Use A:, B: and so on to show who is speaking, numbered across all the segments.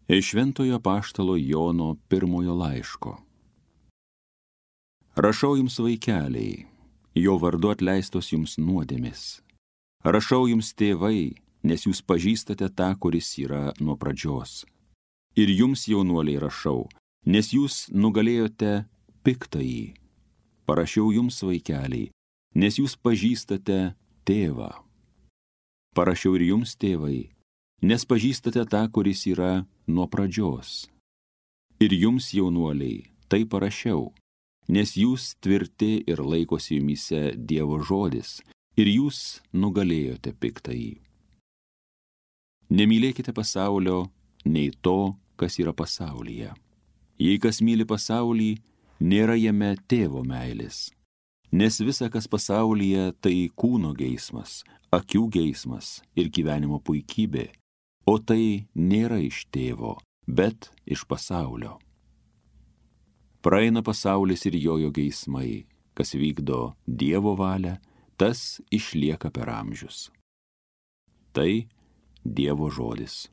A: Iš Šventojo apaštalo Jono pirmojo laiško. Rašau jums, vaikeliai, jo vardu atleistos jums nuodėmės. Rašau jums, tėvai, nes jūs pažįstate tą, kuris yra nuo pradžios. Ir jums, jaunuoliai, rašau, nes jūs nugalėjote piktąjį. Parašiau jums, vaikeliai, nes jūs pažįstate tėvą. Parašiau ir jums, tėvai, nes pažįstate tą, kuris yra nuo pradžios. Ir jums, jaunuoliai, tai parašiau, nes jūs tvirti ir laikosi jumyse Dievo žodis, ir jūs nugalėjote piktąjį. Nemylėkite pasaulio, nei to, kas yra pasaulyje. Jei kas myli pasaulį, nėra jame tėvo meilės. Nes visa, kas pasaulyje, tai kūno geismas, akių geismas ir gyvenimo puikybė, o tai nėra iš tėvo, bet iš pasaulio. Praeina pasaulis ir jojo geismai, kas vykdo Dievo valią, tas išlieka per amžius. Tai Dievo žodis.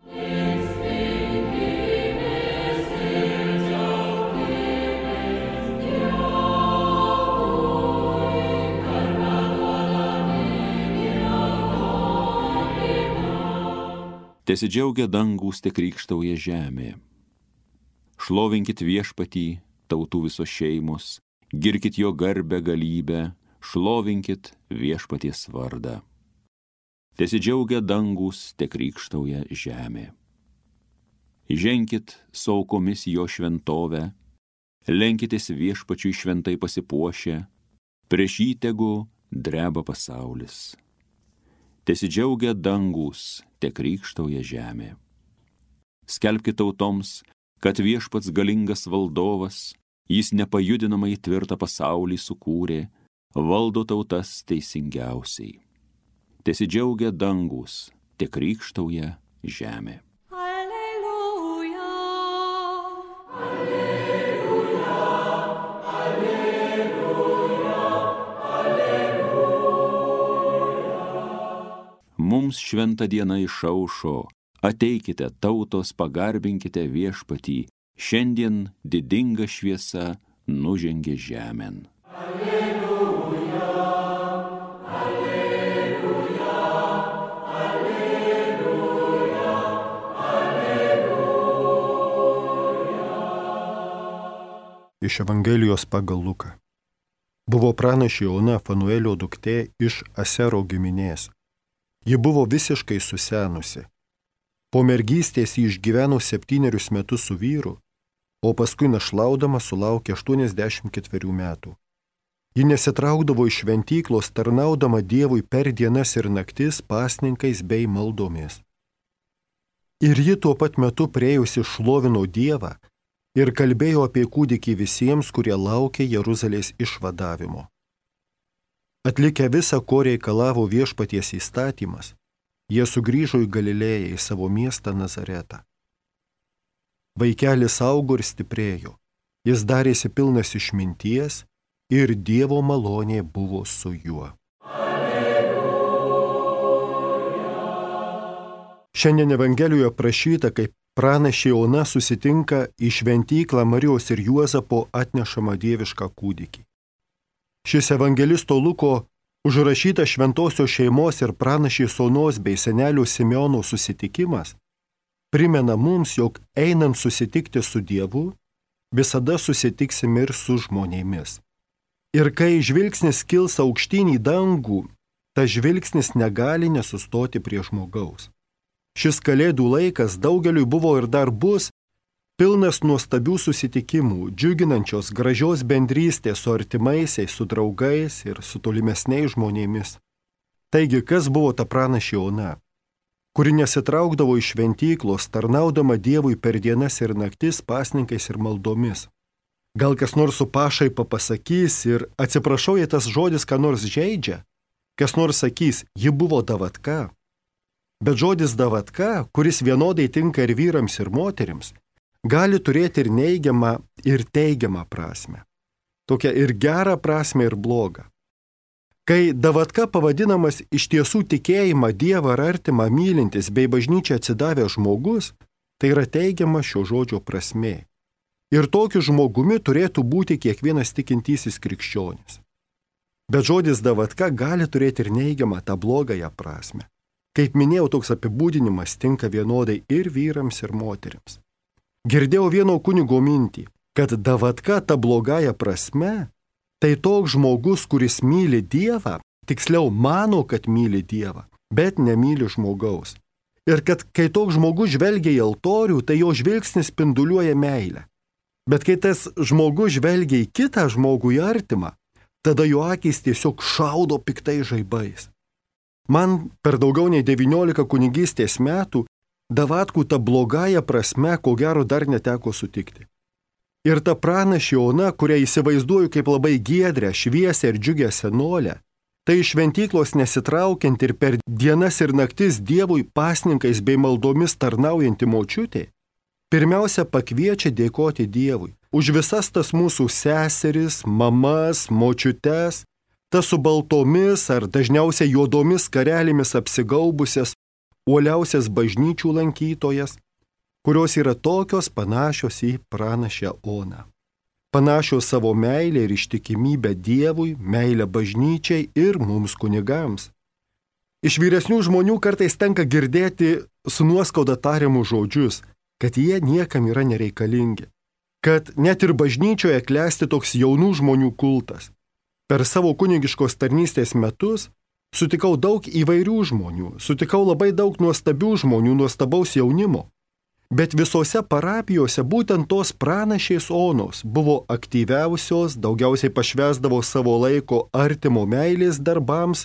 A: Tesidžiaugia dangūs, te krykštauja žemė. Šlovinkit viešpatį, tautų visos šeimos, girkit jo garbę galybę, šlovinkit viešpaties vardą. Tesidžiaugia dangūs, te krykštauja žemė. Ženkit su aukomis jo šventovę, lenkitės viešpačiui šventai pasipuošę, prieš jį tegu dreba pasaulis. Tesidžiaugia dangūs, te krykštauja žemė. Skelbkit tautoms, kad viešpats galingas valdovas, jis nepajudinamai tvirtą pasaulį sukūrė, valdo tautas teisingiausiai. Tesidžiaugia dangūs, te krykštauja žemė.
B: Alleluja,
C: alleluja, alleluja, alleluja.
A: Mums šventa diena išaušo, ateikite tautos, pagarbinkite viešpatį, šiandien didinga šviesa nužengė žemėn.
C: Alleluja, alleluja, alleluja, alleluja.
D: Iš Evangelijos pagal Luką. Buvo pranašė Ona, Fanuelio duktė iš Asero giminės. Ji buvo visiškai susenusi. Po mergystės ji išgyveno 7 metus su vyru, o paskui našlaudama sulaukė 84 metų. Ji nesitraukdavo iš šventyklos, tarnaudama Dievui per dienas ir naktis pasninkais bei maldomis. Ir ji tuo pat metu priėjusi šlovino Dievą ir kalbėjo apie kūdikį visiems, kurie laukė Jeruzalės išvadavimo. Atlikę visą, ko reikalavo viešpaties įstatymas, jie sugrįžo į Galilėją, į savo miestą Nazaretą. Vaikelis augo ir stiprėjo, jis darėsi pilnas išminties ir Dievo malonė buvo su juo. Alleluja. Šiandien Evangelijoje aprašyta, kaip pranašė Ona susitinka į šventyklą Marijos ir Juozapo atnešamą dievišką kūdikį. Šis evangelisto Luko užrašytas šventosios šeimos ir pranašės Onos bei senelio Simeono susitikimas primena mums, jog einant susitikti su Dievu, visada susitiksim ir su žmonėmis. Ir kai žvilgsnis kils aukštyn į dangų, tas žvilgsnis negali nesustoti prie žmogaus. Šis kalėdų laikas daugeliui buvo ir dar bus pilnas nuostabių susitikimų, džiuginančios gražios bendrystės su artimaisiais, su draugais ir su tolimesniais žmonėmis. Taigi, kas buvo ta pranašė Ona, kuri nesitraukdavo iš šventyklos, tarnaudama Dievui per dienas ir naktis pasninkais ir maldomis? Gal kas nors su pašaipa pasakys ir atsiprašau, jei tas žodis ką nors žeidžia, kas nors sakys, ji buvo davatka. Bet žodis davatka, kuris vienodai tinka ir vyrams ir moterims, gali turėti ir neigiamą, ir teigiamą prasme. Tokią ir gerą prasme, ir blogą. Kai davatka pavadinamas iš tiesų tikėjimą Dievą ar artimą mylintis bei bažnyčią atsidavęs žmogus, Tai yra teigiama šio žodžio prasmė. Ir tokiu žmogumi turėtų būti kiekvienas tikintysis krikščionis. Bet žodis davatka gali turėti ir neigiamą tą blogąją prasme. Kaip minėjau, toks apibūdinimas tinka vienodai ir vyrams, ir moteriams. Girdėjau vieno kunigo mintį, kad davatka ta blogąja prasme tai toks žmogus, kuris myli Dievą, tiksliau mano, kad myli Dievą, bet nemyli žmogaus. Ir kad kai toks žmogus žvelgia į altorių, tai jo žvilgsnis spinduliuoja meilę. Bet kai tas žmogus žvelgia į kitą žmogų, į artimą, tada jo akys tiesiog šaudo piktai žaibais. Man per daugiau nei 19 kunigystės metų davatkų ta blogąja prasme, ko gero, dar neteko sutikti. Ir ta pranašė Ona, kurią įsivaizduoju kaip labai giedrę, šviesę ir džiugę senolę, tai iš šventyklos nesitraukiant ir per dienas ir naktis Dievui pasninkais bei maldomis tarnaujanti močiutė, pirmiausia pakviečia dėkoti Dievui už visas tas mūsų seseris, mamas, močiutes, tas su baltomis ar dažniausiai juodomis karelėmis apsigaubusias, uoliausias bažnyčių lankytojas, kurios yra tokios panašios į pranašę Oną. Panašios savo meilę ir ištikimybę Dievui, meilę bažnyčiai ir mums kunigams. Iš vyresnių žmonių kartais tenka girdėti su nuoskauda tariamus žodžius, kad jie niekam yra nereikalingi, kad net ir bažnyčioje klesti toks jaunų žmonių kultas. Per savo kunigiškos tarnystės metus sutikau daug įvairių žmonių, sutikau labai daug nuostabių žmonių, nuostabaus jaunimo. Bet visose parapijose būtent tos pranašės Onos buvo aktyviausios, daugiausiai pašvęsdavo savo laiko artimo meilės darbams,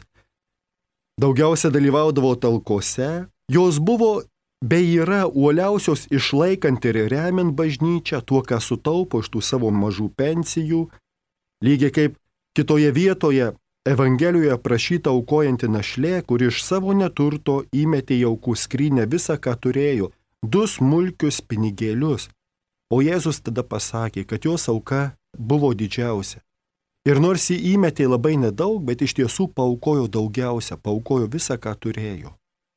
D: daugiausia dalyvaudavo talkose, jos buvo bei yra uoliausios išlaikant ir remiant bažnyčią tuo, ką sutaupo iš tų savo mažų pensijų, lygiai kaip kitoje vietoje Evangelijoje aprašyta aukojanti našlė, kuri iš savo neturto įmetė į aukų skrynę visą, ką turėjo, 2 smulkius pinigėlius, o Jėzus tada pasakė, kad jos auka buvo didžiausia. Ir nors jį įmetė labai nedaug, bet iš tiesų paaukojo daugiausia, paaukojo visą, ką turėjo.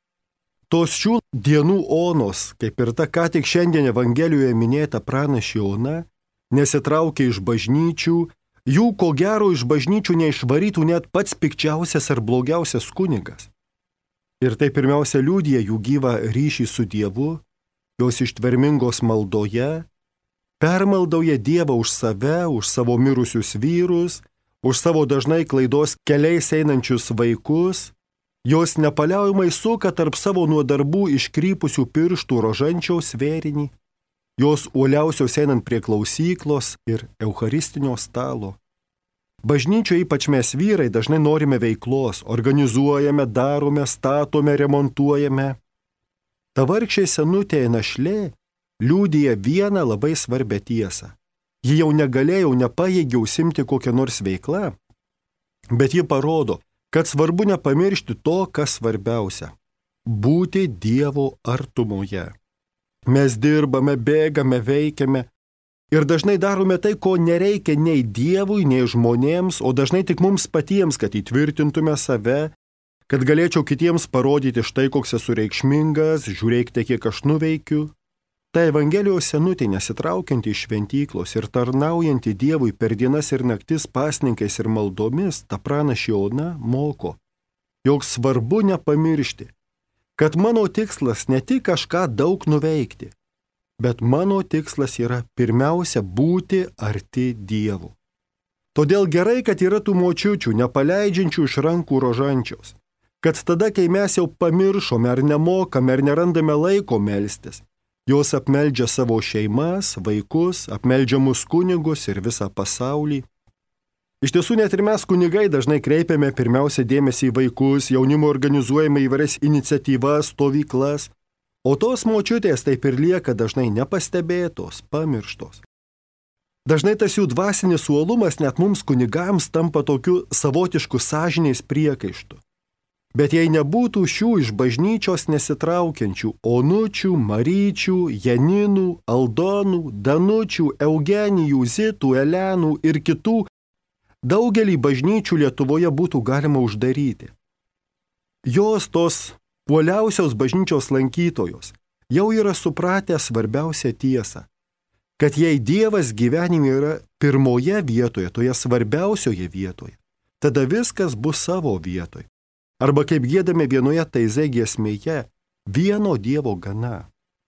D: Tos šių dienų Onos, kaip ir ta ką tik šiandien Evangelijoje minėta pranašė Ona, nesitraukė iš bažnyčių, jų ko gero iš bažnyčių neišvarytų net pats pikčiausias ar blogiausias kunigas. Ir tai pirmiausia liudija jų gyvą ryšį su Dievu, jos ištvermingos maldoje, permaldauja Dievą už save, už savo mirusius vyrus, už savo dažnai klaidos keliais einančius vaikus, jos nepaliaujamai suka tarp savo nuo darbų iškrypusių pirštų rožančiaus vėrinį, jos uoliausios einant prie klausyklos ir eucharistinio stalo. Bažnyčioje ypač mes vyrai dažnai norime veiklos, organizuojame, darome, statome, remontuojame. Ta vargšė senutė našlė liudija vieną labai svarbę tiesą. Ji jau negalėjo, nepajėgė užsimti kokią nors veiklą, bet ji parodo, kad svarbu nepamiršti to, kas svarbiausia – būti Dievo artumoje. Mes dirbame, bėgame, veikiame ir dažnai darome tai, ko nereikia nei Dievui, nei žmonėms, o dažnai tik mums patiems, kad įtvirtintume save, kad galėčiau kitiems parodyti štai koks esu reikšmingas, žiūrėkite, kiek aš nuveikiu. Ta Evangelijos senutė nesitraukianti iš šventyklos ir tarnaujanti Dievui per dienas ir naktis pasninkais ir maldomis, ta pranašė Ona moko, jog svarbu nepamiršti, kad mano tikslas ne tik kažką daug nuveikti, bet mano tikslas yra pirmiausia būti arti Dievo. Todėl gerai, kad yra tų močiučių, nepaleidžiančių iš rankų rožančiaus, kad tada, kai mes jau pamiršome ar nemokame ar nerandame laiko melstis, jos apmeldžia savo šeimas, vaikus, apmeldžia mus kunigus ir visą pasaulį. Iš tiesų, net ir mes kunigai dažnai kreipiame pirmiausia dėmesį į vaikus, jaunimo organizuojame įvairias iniciatyvas, stovyklas, o tos močiutės taip ir lieka dažnai nepastebėtos, pamirštos. Dažnai tas jų dvasinis uolumas net mums kunigams tampa tokiu savotišku sąžinės priekaištu. Bet jei nebūtų šių iš bažnyčios nesitraukiančių Onučių, Maryčių, Janinų, Aldonų, Danučių, Eugenijų, Zitų, Elenų ir kitų, daugelį bažnyčių Lietuvoje būtų galima uždaryti. Jos tos uoliausios bažnyčios lankytojos, jau yra supratę svarbiausią tiesą, kad jei Dievas gyvenime yra pirmoje vietoje, toje svarbiausioje vietoje, tada viskas bus savo vietoje. Arba kaip giedame vienoje Taizė giesmėje, vieno Dievo gana.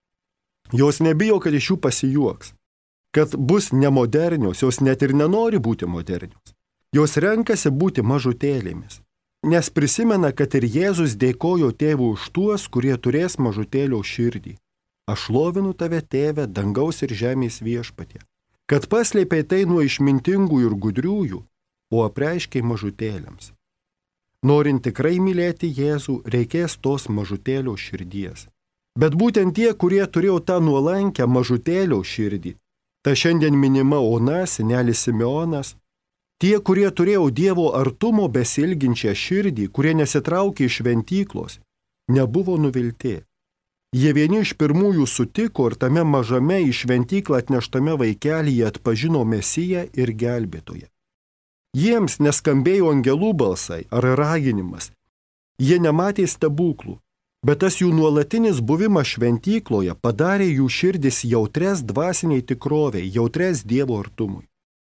D: Jos nebijo, kad iš jų pasijuoks, kad bus nemodernios, jos net ir nenori būti modernios. Jos renkasi būti mažutėlėmis, nes prisimena, kad ir Jėzus dėkojo tėvų už tuos, kurie turės mažutėlio širdį. Aš šlovinu tave, tėve, dangaus ir žemės viešpatie, kad paslėpei tai nuo išmintingų ir gudriųjų, o apreiškiai mažutėliams. Norint tikrai mylėti Jėzų, reikės tos mažutėlio širdies. Bet būtent tie, kurie turėjo tą nuolankę mažutėlio širdį, ta šiandien minima Ona, senelis Simeonas, tie, kurie turėjo Dievo artumo besilginčią širdį, kurie nesitraukė iš šventyklos, nebuvo nuvilti. Jie vieni iš pirmųjų sutiko ir tame mažame į šventyklą atneštame vaikelyje atpažino Mesiją ir gelbėtoją. Jiems neskambėjo angelų balsai ar raginimas. Jie nematė stebuklų, bet tas jų nuolatinis buvimas šventykloje padarė jų širdis jautres dvasiniai tikroviai, jautres Dievo artumui.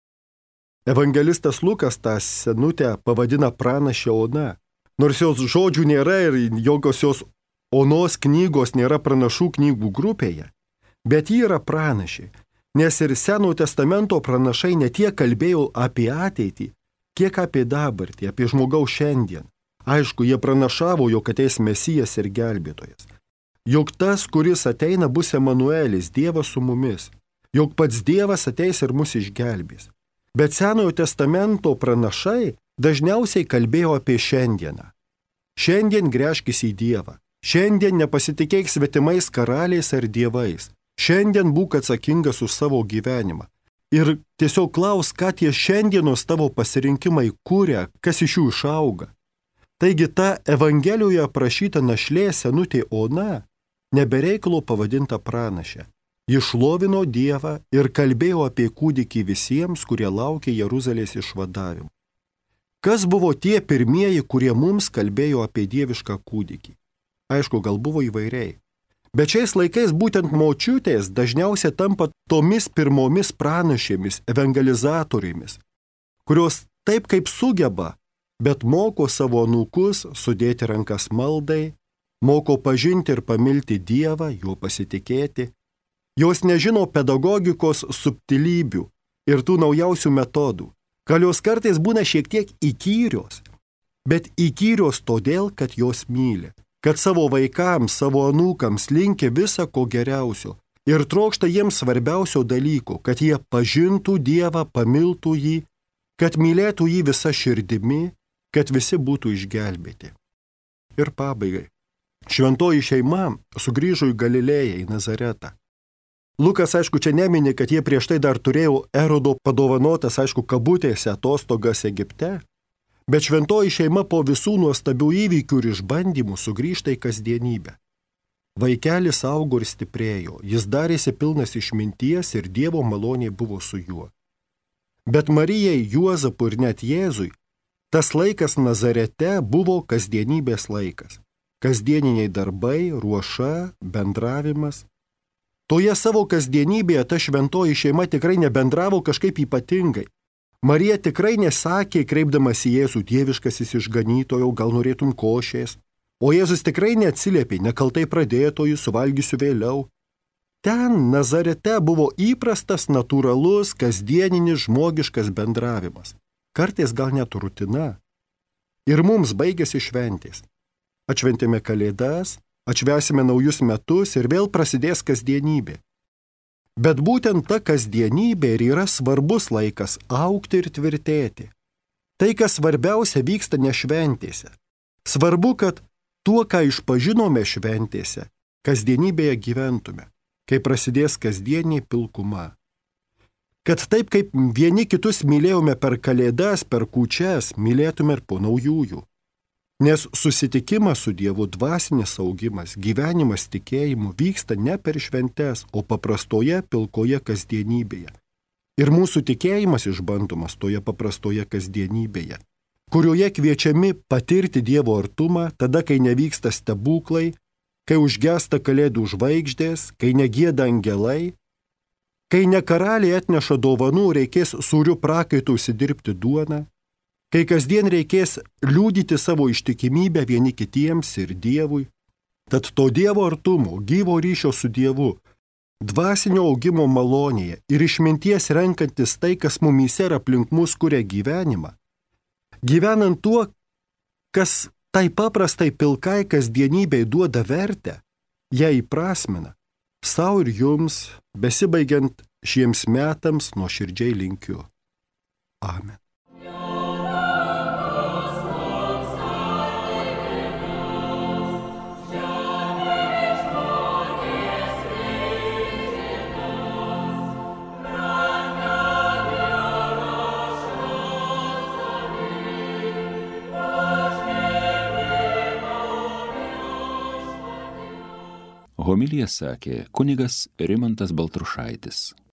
D: Evangelistas Lukas tą senutę pavadina pranašę Ona. Nors jos žodžių nėra ir jokios jos Onos knygos nėra pranašų knygų grupėje, bet ji yra pranašė, nes ir Senojo testamento pranašai ne tiek kalbėjo apie ateitį, kiek apie dabartį, apie žmogaus šiandien. Aišku, jie pranašavo, jog ateis Mesijas ir gelbėtojas. Jog tas, kuris ateina, bus Emanuelis, Dievas su mumis. Jog pats Dievas ateis ir mus išgelbės. Bet Senojo testamento pranašai dažniausiai kalbėjo apie šiandieną. Šiandien gręžkis į Dievą. Šiandien nepasitikėk svetimais karaliais ar dievais. Šiandien būk atsakingas už savo gyvenimą. Ir tiesiog klaus, ką tie šiandienos tavo pasirinkimai kuria, kas iš jų išauga. Taigi ta Evangelijoje aprašyta našlė senutė Ona nebereikalo pavadinta pranašė. Ji šlovino Dievą ir kalbėjo apie kūdikį visiems, kurie laukė Jeruzalės išvadavimo. Kas buvo tie pirmieji, kurie mums kalbėjo apie dievišką kūdikį? Aišku, gal buvo įvairiai. Bet šiais laikais būtent močiutės dažniausiai tampa tomis pirmomis pranašėmis, evangelizatorėmis, kurios taip kaip sugeba, bet moko savo anūkus sudėti rankas maldai, moko pažinti ir pamilti Dievą, juo pasitikėti. Jos nežino pedagogikos subtilybių ir tų naujausių metodų. Gal jos kartais būna šiek tiek įkyrios, bet įkyrios todėl, kad jos myli, kad savo vaikams, savo anūkams linki visa ko geriausio ir trokšta jiems svarbiausio dalyko, kad jie pažintų Dievą, pamiltų jį, kad mylėtų jį visa širdimi, kad visi būtų išgelbėti. Ir pabaigai. Šventoji šeima sugrįžo į Galilėją, į Nazaretą. Lukas, aišku, čia nemini, kad jie prieš tai dar turėjo Erodo padovanotas, aišku, kabutėse atostogas Egipte, bet šventoji šeima po visų nuostabių įvykių ir išbandymų sugrįžta į kasdienybę. Vaikelis augo ir stiprėjo, jis darėsi pilnas išminties ir Dievo malonė buvo su juo. Bet Marijai, Juozapui ir net Jėzui tas laikas Nazarete buvo kasdienybės laikas. Kasdieniniai darbai, ruoša, bendravimas. Toje savo kasdienybėje ta šventoji šeima tikrai nebendravo kažkaip ypatingai. Marija tikrai nesakė, kreipdamas į Jėzų, dieviškasis išganytojau, gal norėtum košės. O Jėzus tikrai neatsiliepė, nekaltai pradėtojų, suvalgysiu vėliau. Ten, Nazarete, buvo įprastas, natūralus, kasdieninis, žmogiškas bendravimas. Kartais gal net rutina. Ir mums baigėsi šventės. Atšventėme Kalėdas, atšvęsime naujus metus ir vėl prasidės kasdienybė. Bet būtent ta kasdienybė ir yra svarbus laikas augti ir tvirtėti. Tai, kas svarbiausia, vyksta ne šventėse. Svarbu, kad tuo, ką išpažinome šventėse, kasdienybėje gyventume, kai prasidės kasdienė pilkuma. Kad taip kaip vieni kitus mylėjome per Kalėdas, per kūčias, mylėtume ir po naujųjų. Nes susitikimas su Dievu, dvasinis augimas, gyvenimas tikėjimu vyksta ne per šventes, o paprastoje pilkoje kasdienybėje. Ir mūsų tikėjimas išbandomas toje paprastoje kasdienybėje, kurioje kviečiami patirti Dievo artumą tada, kai nevyksta stebuklai, kai užgesta kalėdų žvaigždės, kai negieda angelai, kai ne karaliai atneša dovanų, reikės sūriu prakaitu užsidirbti duoną, kai kasdien reikės liudyti savo ištikimybę vieni kitiems ir Dievui. Tad to Dievo artumo, gyvo ryšio su Dievu, dvasinio augimo malonėje ir išminties renkantis tai, kas mumyse ir aplink mus kuria gyvenimą, gyvenant tuo, kas tai paprastai pilkai kasdienybei duoda vertę, ją įprasmina, sau ir jums, besibaigiant šiems metams, nuoširdžiai linkiu. Amen.
A: Homiliją sakė kunigas Rimantas Baltrušaitis.